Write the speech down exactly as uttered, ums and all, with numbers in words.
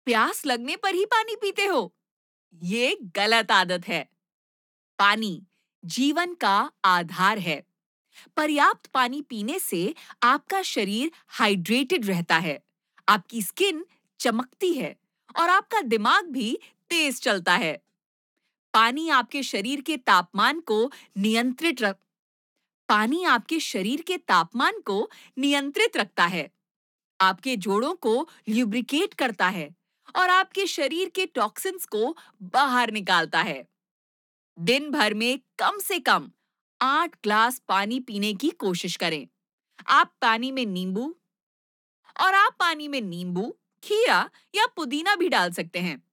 प्यास लगने पर ही पानी पीते हो? ये गलत आदत है। पानी जीवन का आधार है। पर्याप्त पानी पीने से आपका शरीर हाइड्रेटेड रहता है, आपकी स्किन चमकती है और आपका दिमाग भी तेज चलता है। पानी आपके शरीर के तापमान को नियंत्रित रख पानी आपके शरीर के तापमान को नियंत्रित रखता है, आपके जोड़ों को ल्यूब्रिकेट करता है और आपके शरीर के टॉक्सिन्स को बाहर निकालता है। दिन भर में कम से कम आठ ग्लास पानी पीने की कोशिश करें। आप पानी में नींबू और आप पानी में नींबू, खीरा या पुदीना भी डाल सकते हैं।